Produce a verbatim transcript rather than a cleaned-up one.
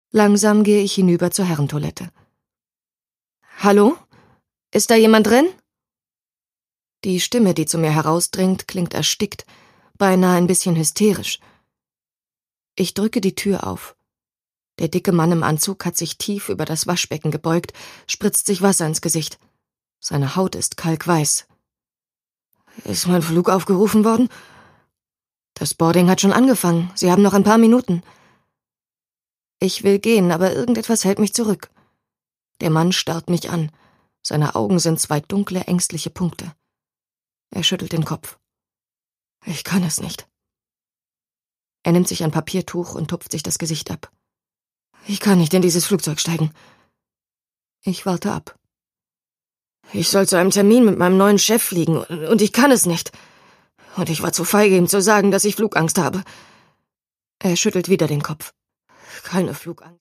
Langsam gehe ich hinüber zur Herrentoilette. »Hallo? Ist da jemand drin?« Die Stimme, die zu mir herausdringt, klingt erstickt, beinahe ein bisschen hysterisch. Ich drücke die Tür auf. Der dicke Mann im Anzug hat sich tief über das Waschbecken gebeugt, spritzt sich Wasser ins Gesicht. Seine Haut ist kalkweiß. »Ist mein Flug aufgerufen worden?« »Das Boarding hat schon angefangen. Sie haben noch ein paar Minuten.« Ich will gehen, aber irgendetwas hält mich zurück. Der Mann starrt mich an. Seine Augen sind zwei dunkle, ängstliche Punkte. Er schüttelt den Kopf. Ich kann es nicht. Er nimmt sich ein Papiertuch und tupft sich das Gesicht ab. Ich kann nicht in dieses Flugzeug steigen. Ich warte ab. Ich soll zu einem Termin mit meinem neuen Chef fliegen und ich kann es nicht. Und ich war zu feige, ihm zu sagen, dass ich Flugangst habe. Er schüttelt wieder den Kopf. Keine Flugangst.